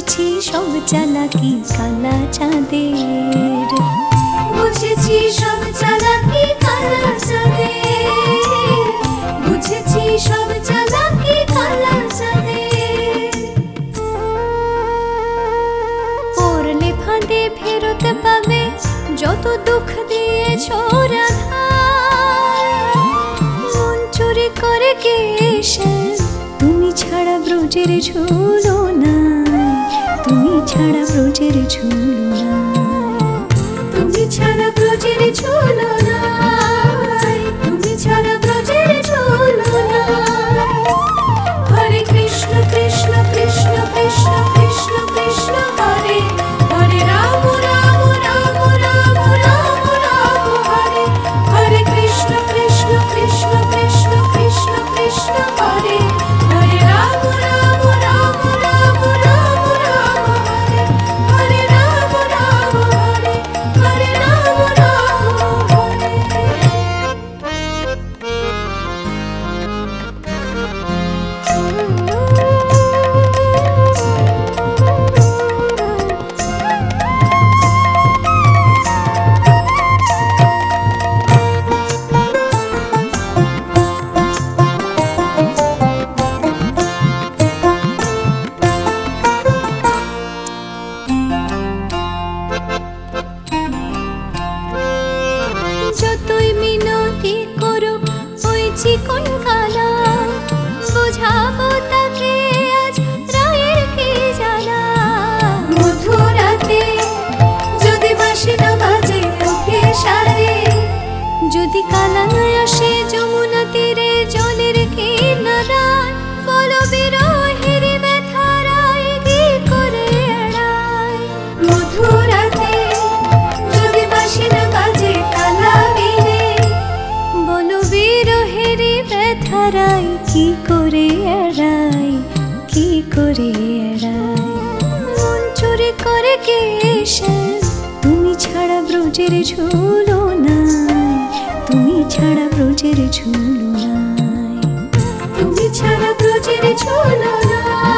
বুঝেছি সব চালাকি কালা চাঁদের, বুঝেছি সব চালাকি কালা চাঁদের, বুঝেছি সব চালাকি কালা চাঁদের। পড়লে ফাঁদে ফেরত পাবে যত দুঃখ দিয়েছ রাধা, মন চুরি করে কে এসে তুমি ছাড়া ব্রজের ঝুলো না, তুমি ছাড়া ব্রজের ঝুলো না, তুমি ছাড়া ব্রজের ঝুলো না, তুমি ছাড়া ব্রজের ঝুলো না। হরে কৃষ্ণ কৃষ্ণ কৃষ্ণ কৃষ্ণ কৃষ্ণ কৃষ্ণ হরে হরে, রাম রাম রাম রাম রাম রাম হরে, হরে কৃষ্ণ কৃষ্ণ কৃষ্ণ কৃষ্ণ কৃষ্ণ কৃষ্ণ হরে হরে, রাম রাম রাম রাম রাম রাম হরে, হরে রাম রাম হরে, হরে রাম রাম হরে। যতই মিনতি করুক ওই চিকন কালা, বোঝাবো তাকে আজ রায়ের কি জ্বালা। মধুরাতে যদি বাঁশি না বাজে মুখে সারে, যদি কালা না আসে যমুনা তীরে জলের কিনারায়, বলো বিরহের ব্যথারায় কি করে এড়ায়। মধুরাতে যদি বাঁশি না বাজে কালা বিনে, বলো বিরহের ব্যথারায় কি করে এড়ায়, কি করে এড়ায়। মন চুরি করে কে এসে তুমি ছাড়া ব্রজের ঝুলো নাই, তুমি ছাড়া ব্রজের ঝুলো নাই, তুমি ছাড়া ব্রজের ঝুলো নাই।